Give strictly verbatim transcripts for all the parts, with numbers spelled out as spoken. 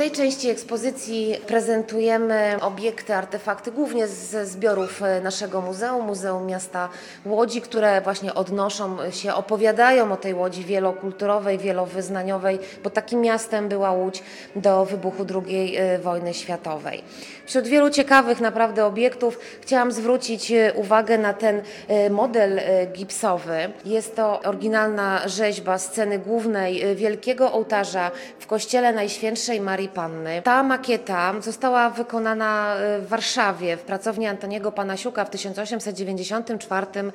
tej części ekspozycji prezentujemy obiekty, artefakty głównie ze zbiorów naszego muzeum, Muzeum Miasta Łodzi, które właśnie odnoszą się, opowiadają o tej Łodzi wielokulturowej, wielowyznaniowej, bo takim miastem była Łódź do wybuchu drugiej wojny światowej. Wśród wielu ciekawych naprawdę obiektów chciałam zwrócić uwagę na ten model gipsowy. Jest to oryginalna rzeźba sceny głównej wielkiego ołtarza w kościele Najświętszej Marii Panny. Ta makieta została wykonana w Warszawie w pracowni Antoniego Panasiuka w tysiąc osiemset dziewięćdziesiątym czwartym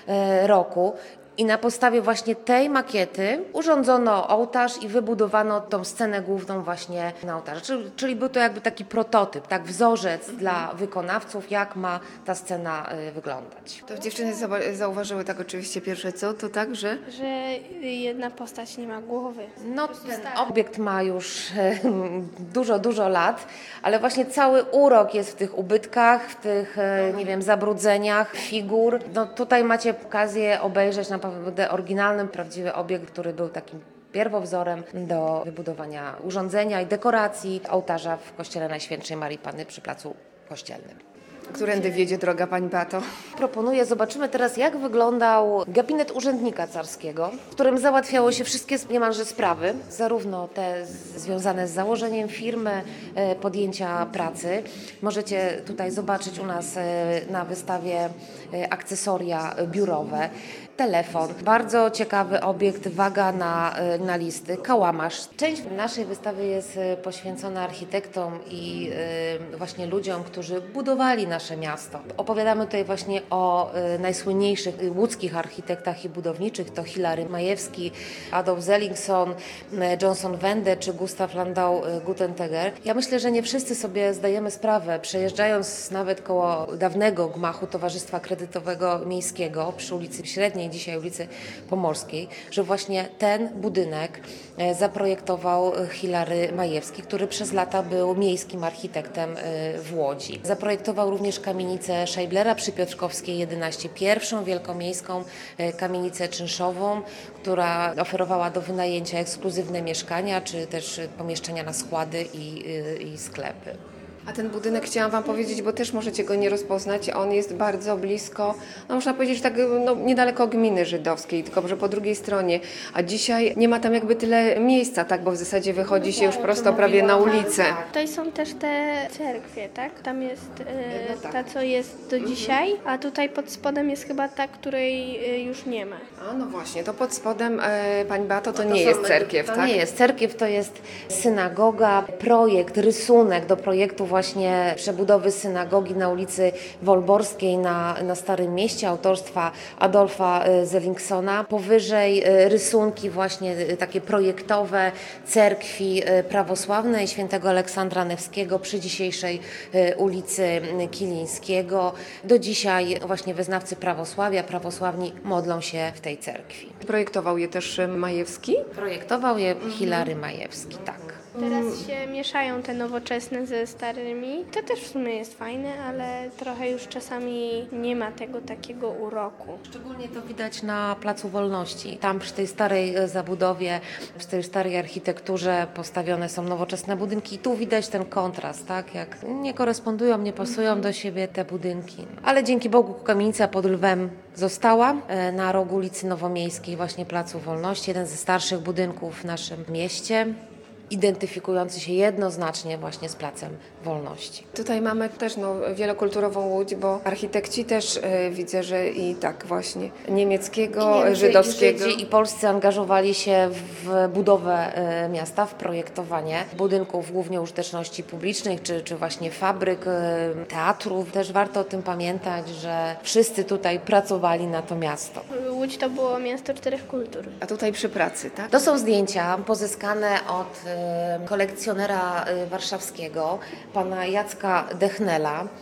roku. I na podstawie właśnie tej makiety urządzono ołtarz i wybudowano tą scenę główną właśnie na ołtarzu. Czyli, czyli był to jakby taki prototyp, tak wzorzec mhm. dla wykonawców, jak ma ta scena y, wyglądać. To dziewczyny zauważyły tak oczywiście pierwsze co, to tak, że... Że jedna postać nie ma głowy. No ten obiekt ma już e, dużo, dużo lat, ale właśnie cały urok jest w tych ubytkach, w tych, e, nie wiem, zabrudzeniach figur. No tutaj macie okazję obejrzeć na naprawdę oryginalny, prawdziwy obiekt, który był takim pierwowzorem do wybudowania urządzenia i dekoracji ołtarza w kościele Najświętszej Marii Panny przy placu Kościelnym. Którędy wiedzie droga pani Beato? Proponuję, zobaczymy teraz, jak wyglądał gabinet urzędnika carskiego, w którym załatwiało się wszystkie niemalże sprawy, zarówno te związane z założeniem firmy, podjęcia pracy. Możecie tutaj zobaczyć u nas na wystawie akcesoria biurowe. Telefon, bardzo ciekawy obiekt, waga na, na listy, kałamarz. Część naszej wystawy jest poświęcona architektom i y, właśnie ludziom, którzy budowali nasze miasto. Opowiadamy tutaj właśnie o y, najsłynniejszych łódzkich architektach i budowniczych, to Hilary Majewski, Adolf Zellingson, Johnson Wende czy Gustav Landau Guttentegger. Ja myślę, że nie wszyscy sobie zdajemy sprawę, przejeżdżając nawet koło dawnego gmachu Towarzystwa Kredytowego Miejskiego przy ulicy Średniej, dzisiaj ulicy Pomorskiej, że właśnie ten budynek zaprojektował Hilary Majewski, który przez lata był miejskim architektem w Łodzi. Zaprojektował również kamienicę Scheiblera przy Piotrkowskiej jedenaście, pierwszą wielkomiejską kamienicę czynszową, która oferowała do wynajęcia ekskluzywne mieszkania, czy też pomieszczenia na składy i, i sklepy. A ten budynek chciałam wam powiedzieć, bo też możecie go nie rozpoznać. On jest bardzo blisko, no można powiedzieć tak no, niedaleko gminy żydowskiej, tylko że po drugiej stronie. A dzisiaj nie ma tam jakby tyle miejsca, tak, bo w zasadzie wychodzi się już prosto prawie na ulicę. Tutaj są też te cerkwie, tak? Tam jest e, no tak. ta, co jest do dzisiaj, a tutaj pod spodem jest chyba ta, której e, już nie ma. A no właśnie, to pod spodem, e, pani Beato, to, no to nie są, jest cerkiew, to tak? To nie jest cerkiew, to jest synagoga, projekt, rysunek do projektu właśnie przebudowy synagogi na ulicy Wolborskiej na, na Starym Mieście autorstwa Adolfa Zellingsona. Powyżej rysunki właśnie takie projektowe cerkwi prawosławnej świętego Aleksandra Newskiego przy dzisiejszej ulicy Kilińskiego. Do dzisiaj właśnie wyznawcy prawosławia, prawosławni modlą się w tej cerkwi. Projektował je też Majewski? Projektował je Hilary Majewski, tak. Teraz się mieszają te nowoczesne ze starymi. To też w sumie jest fajne, ale trochę już czasami nie ma tego takiego uroku. Szczególnie to widać na Placu Wolności. Tam przy tej starej zabudowie, przy tej starej architekturze postawione są nowoczesne budynki i tu widać ten kontrast, tak? Jak nie korespondują, nie pasują mm-hmm. do siebie te budynki. Ale dzięki Bogu kamienica pod Lwem została na rogu ulicy Nowomiejskiej, właśnie Placu Wolności. Jeden ze starszych budynków w naszym mieście, identyfikujący się jednoznacznie właśnie z Placem Wolności. Tutaj mamy też no, wielokulturową Łódź, bo architekci też y, widzę, że i tak właśnie niemieckiego, I Niemcy, żydowskiego. I Żydzi, i Polscy angażowali się w budowę y, miasta, w projektowanie budynków głównie użyteczności publicznych, czy, czy właśnie fabryk, y, teatrów. Też warto o tym pamiętać, że wszyscy tutaj pracowali na to miasto. Łódź to było miasto czterech kultur. A tutaj przy pracy, tak? To są zdjęcia pozyskane od kolekcjonera warszawskiego, pana Jacka Dechnela,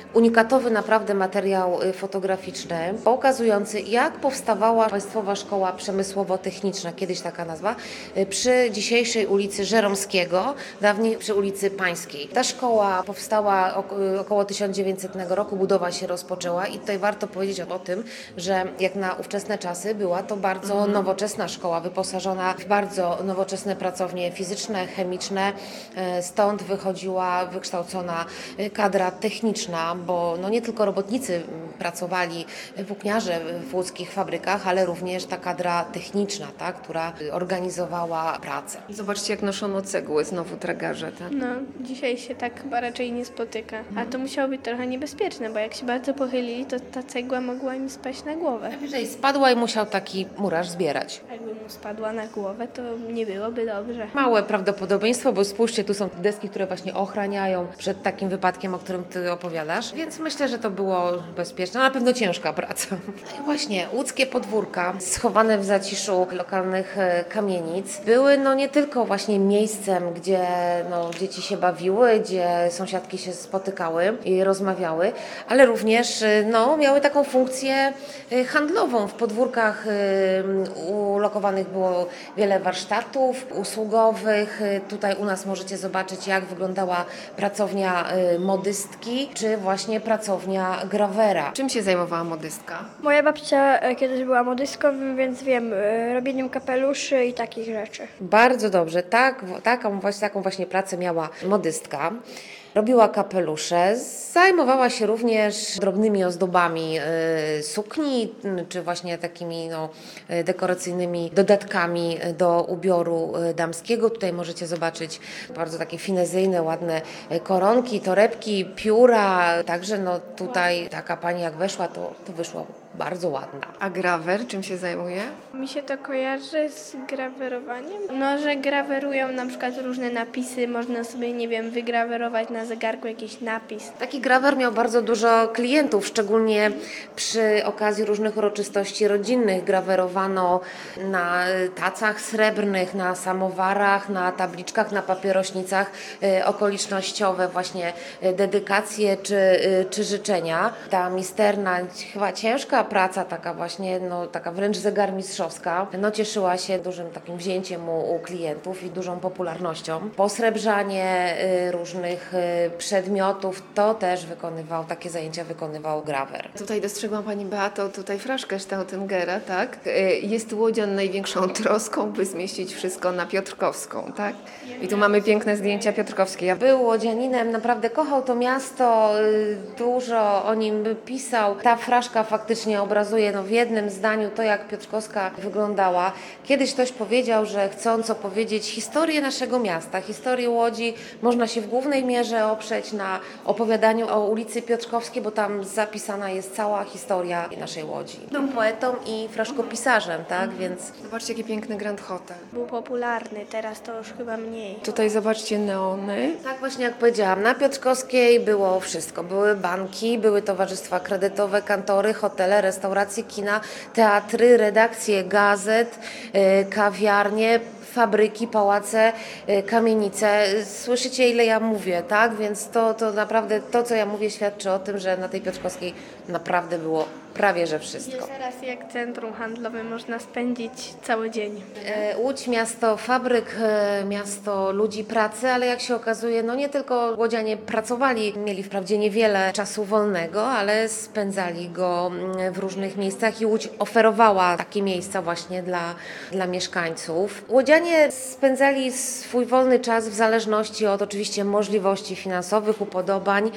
unikatowy naprawdę materiał y, fotograficzny, pokazujący, jak powstawała Państwowa Szkoła Przemysłowo-Techniczna, kiedyś taka nazwa, y, przy dzisiejszej ulicy Żeromskiego, dawniej przy ulicy Pańskiej. Ta szkoła powstała ok- y, około tysiąc dziewięćsetnego roku, budowa się rozpoczęła i tutaj warto powiedzieć o tym, że jak na ówczesne czasy była to bardzo mhm. nowoczesna szkoła, wyposażona w bardzo nowoczesne pracownie fizyczne, chemiczne, y, stąd wychodziła wykształcona y, kadra techniczna, bo no nie tylko robotnicy pracowali, włókniarze w łódzkich fabrykach, ale również ta kadra techniczna, tak, która organizowała pracę. Zobaczcie, jak noszono cegły, znowu tragarze, tak? No, dzisiaj się tak chyba raczej nie spotyka. A to musiało być trochę niebezpieczne, bo jak się bardzo pochylili, to ta cegła mogła im spaść na głowę. Jeżeli spadła i musiał taki murarz zbierać. Jakby mu spadła na głowę, to nie byłoby dobrze. Małe prawdopodobieństwo, bo spójrzcie, tu są deski, które właśnie ochraniają przed takim wypadkiem, o którym Ty opowiadasz, więc myślę, że to było bezpieczne, a na pewno ciężka praca. No i właśnie, łódzkie podwórka, schowane w zaciszu lokalnych e, kamienic, były no nie tylko właśnie miejscem, gdzie no, dzieci się bawiły, gdzie sąsiadki się spotykały i rozmawiały, ale również e, no, miały taką funkcję e, handlową. W podwórkach e, ulokowanych było wiele warsztatów usługowych. E, Tutaj u nas możecie zobaczyć, jak wyglądała pracownia e, modystki, czy właśnie pracownia grawera. Czym się zajmowała modystka? Moja babcia e, kiedyś była modystką, więc wiem, e, robieniem kapeluszy i takich rzeczy. Bardzo dobrze. Tak, taką, właśnie, taką właśnie pracę miała modystka. Robiła kapelusze, zajmowała się również drobnymi ozdobami y, sukni, y, czy właśnie takimi no, y, dekoracyjnymi dodatkami do ubioru y, damskiego. Tutaj możecie zobaczyć bardzo takie finezyjne, ładne y, koronki, torebki, pióra. Także no, tutaj taka pani jak weszła, to, to wyszła bardzo ładna. A grawer czym się zajmuje? Mi się to kojarzy z grawerowaniem. No, że grawerują na przykład różne napisy, można sobie, nie wiem, wygrawerować na zegarku jakiś napis. Taki grawer miał bardzo dużo klientów, szczególnie przy okazji różnych uroczystości rodzinnych. Grawerowano na tacach srebrnych, na samowarach, na tabliczkach, na papierośnicach e, okolicznościowe, właśnie e, dedykacje czy, e, czy życzenia. Ta misterna, chyba ciężka praca, taka właśnie, no taka wręcz zegarmistrzowska, no cieszyła się dużym takim wzięciem u, u klientów i dużą popularnością. Posrebrzanie y, różnych y, przedmiotów, to też wykonywał, takie zajęcia wykonywał grawer. Tutaj dostrzegłam Pani Beato, tutaj fraszkę Stautingera, tak? Y, Jest Łodzian największą troską, by zmieścić wszystko na Piotrkowską, tak? I tu mamy piękne zdjęcia piotrkowskie. Ja Był łodzianinem, naprawdę kochał to miasto, y, dużo o nim pisał. Ta fraszka faktycznie obrazuje no, w jednym zdaniu to, jak Piotrkowska wyglądała. Kiedyś ktoś powiedział, że chcąc opowiedzieć historię naszego miasta, historię Łodzi, można się w głównej mierze oprzeć na opowiadaniu o ulicy Piotrkowskiej, bo tam zapisana jest cała historia naszej Łodzi. Był poetą i fraszkopisarzem, tak, więc... Zobaczcie, jaki piękny Grand Hotel. Był popularny, teraz to już chyba mniej. Tutaj zobaczcie neony. Tak właśnie jak powiedziałam, na Piotrkowskiej było wszystko. Były banki, były towarzystwa kredytowe, kantory, hotele, restauracje, kina, teatry, redakcje gazet, y, kawiarnie, fabryki, pałace, y, kamienice. Słyszycie, ile ja mówię, tak? Więc to, to naprawdę, to co ja mówię świadczy o tym, że na tej Piotrkowskiej naprawdę było prawie że wszystko. Jest teraz jak centrum handlowe, można spędzić cały dzień. E, Łódź miasto fabryk, e, miasto ludzi pracy, ale jak się okazuje, no nie tylko łodzianie pracowali, mieli wprawdzie niewiele czasu wolnego, ale spędzali go mm, w różnych miejscach i Łódź oferowała takie miejsca właśnie dla, dla mieszkańców. Łodzianie spędzali swój wolny czas w zależności od oczywiście możliwości finansowych, upodobań,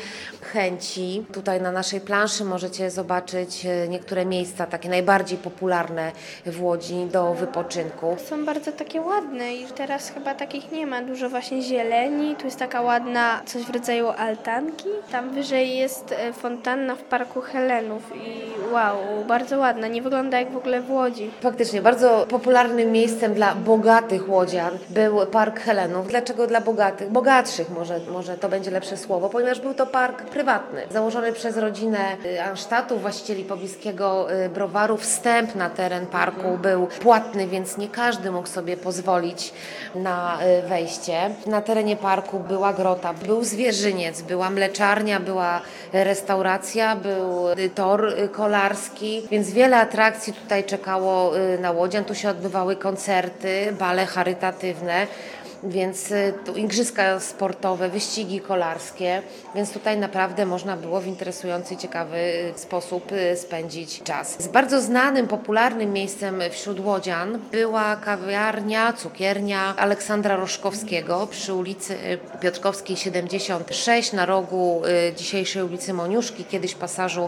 chęci. Tutaj na naszej planszy możecie zobaczyć niektóre miejsca takie najbardziej popularne w Łodzi do wypoczynku. Są bardzo takie ładne i teraz chyba takich nie ma. Dużo właśnie zieleni, tu jest taka ładna coś w rodzaju altanki. Tam wyżej jest e, fontanna w Parku Helenów i wow, bardzo ładna. Nie wygląda jak w ogóle w Łodzi. Faktycznie bardzo popularnym miejscem dla bogatych bogatych łodzian był Park Helenów. Dlaczego dla bogatych? Bogatszych może, może to będzie lepsze słowo, ponieważ był to park prywatny, założony przez rodzinę Ansztatów, właścicieli pobliskiego browaru. Wstęp na teren parku był płatny, więc nie każdy mógł sobie pozwolić na wejście. Na terenie parku była grota, był zwierzyniec, była mleczarnia, była restauracja, był tor kolarski, więc wiele atrakcji tutaj czekało na łodzian. Tu się odbywały koncerty, bale charytatywne, więc tu igrzyska sportowe, wyścigi kolarskie, więc tutaj naprawdę można było w interesujący, ciekawy sposób spędzić czas. Z bardzo znanym, popularnym miejscem wśród łodzian była kawiarnia, cukiernia Aleksandra Roszkowskiego przy ulicy Piotrkowskiej siedemdziesiąt sześć na rogu dzisiejszej ulicy Moniuszki, kiedyś pasażu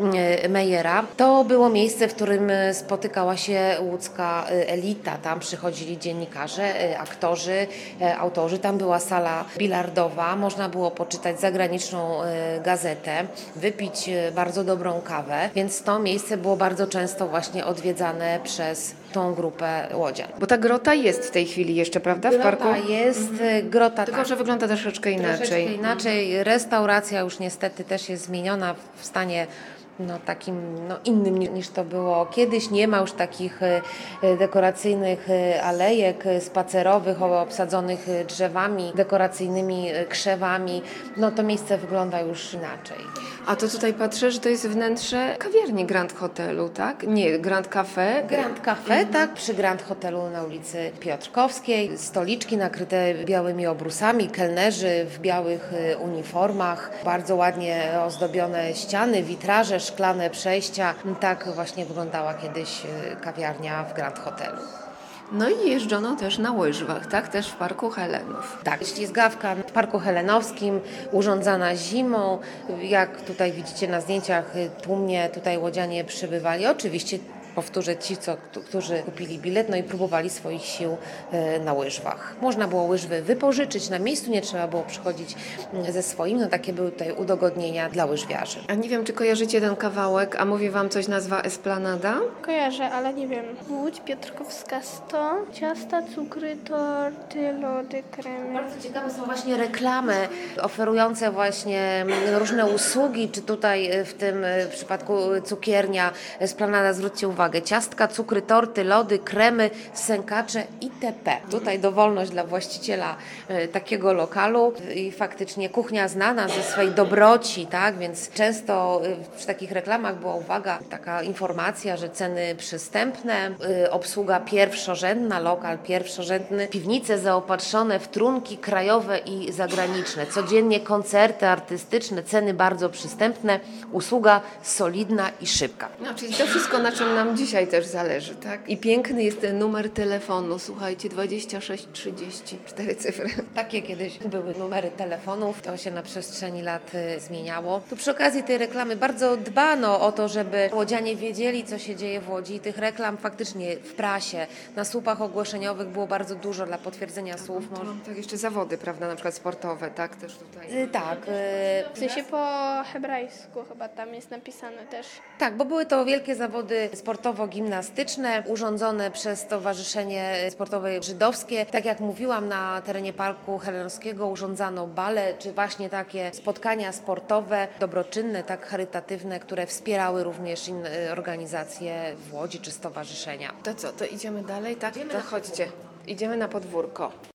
Mejera. To było miejsce, w którym spotykała się łódzka elita. Tam przychodzili dziennikarze, aktorzy, autorzy. Tam była sala bilardowa, można było poczytać zagraniczną gazetę, wypić bardzo dobrą kawę, więc to miejsce było bardzo często właśnie odwiedzane przez tą grupę łodzian. Bo ta grota jest w tej chwili jeszcze, prawda, w Grota parku? jest, grota Tylko, tak, że wygląda troszeczkę inaczej. troszeczkę inaczej. Restauracja już niestety też jest zmieniona w stanie no, takim no, innym niż to było kiedyś. Nie ma już takich e, dekoracyjnych e, alejek e, spacerowych obsadzonych e, drzewami, dekoracyjnymi e, krzewami. No to miejsce wygląda już inaczej. A to tutaj patrzę, że to jest wnętrze kawiarni Grand Hotelu, tak? Nie, Grand Cafe. Grand Cafe, tak, przy Grand Hotelu na ulicy Piotrkowskiej. Stoliczki nakryte białymi obrusami, kelnerzy w białych e, uniformach, bardzo ładnie ozdobione ściany, witraże, szklane przejścia. Tak właśnie wyglądała kiedyś kawiarnia w Grand Hotelu. No i jeżdżono też na łyżwach, tak? Też w Parku Helenów. Tak, ślizgawka w Parku Helenowskim, urządzana zimą. Jak tutaj widzicie na zdjęciach, tłumnie tutaj łodzianie przybywali. Oczywiście powtórzę ci, co, którzy kupili bilet, no i próbowali swoich sił na łyżwach. Można było łyżwy wypożyczyć na miejscu, nie trzeba było przychodzić ze swoim, no takie były tutaj udogodnienia dla łyżwiarzy. A nie wiem, czy kojarzycie ten kawałek, a mówi wam coś nazwa Esplanada? Kojarzę, ale nie wiem. Łódź Piotrkowska sto, ciasta, cukry, torty, lody, kremy. Bardzo ciekawe są właśnie reklamy oferujące właśnie różne usługi, czy tutaj w tym przypadku cukiernia Esplanada, zwróćcie uwagę, ciastka, cukry, torty, lody, kremy, sękacze itp. Tutaj dowolność dla właściciela e, takiego lokalu i faktycznie kuchnia znana ze swej dobroci, tak, więc często e, przy takich reklamach była uwaga, taka informacja, że ceny przystępne, e, obsługa pierwszorzędna, lokal pierwszorzędny, piwnice zaopatrzone w trunki krajowe i zagraniczne, codziennie koncerty artystyczne, ceny bardzo przystępne, usługa solidna i szybka. No, czyli to wszystko, na czym nam dzisiaj też zależy, tak? I piękny jest ten numer telefonu, słuchajcie, dwadzieścia sześć trzydzieści, cztery cyfry. Takie kiedyś były numery telefonów, to się na przestrzeni lat y, zmieniało. Tu przy okazji tej reklamy bardzo dbano o to, żeby łodzianie wiedzieli, co się dzieje w Łodzi. Tych reklam faktycznie w prasie, na słupach ogłoszeniowych było bardzo dużo dla potwierdzenia słów. To Może... mam tak jeszcze zawody, prawda, na przykład sportowe, tak? Też tutaj. Y, tak, W sensie po hebrajsku chyba tam jest napisane też. Tak, bo były to wielkie zawody sportowo-gimnastyczne, urządzone przez Stowarzyszenie Sportowe Żydowskie. Tak jak mówiłam, na terenie Parku Helenowskiego urządzano bale, czy właśnie takie spotkania sportowe, dobroczynne, tak charytatywne, które wspierały również inne organizacje w Łodzi czy stowarzyszenia. To co, to idziemy dalej, tak? Idziemy to na chodźcie, idziemy na podwórko.